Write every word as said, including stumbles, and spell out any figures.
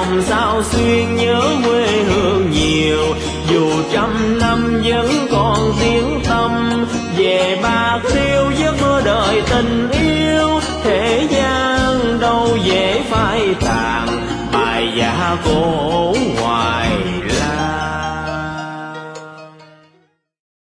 làm sao xuyên nhớ quê hương nhiều, dù trăm năm vẫn còn tiếng tâm về Bạc Liêu giấc mơ đời tình yêu. Thế gian đâu dễ phai tàn, bài dạ cổ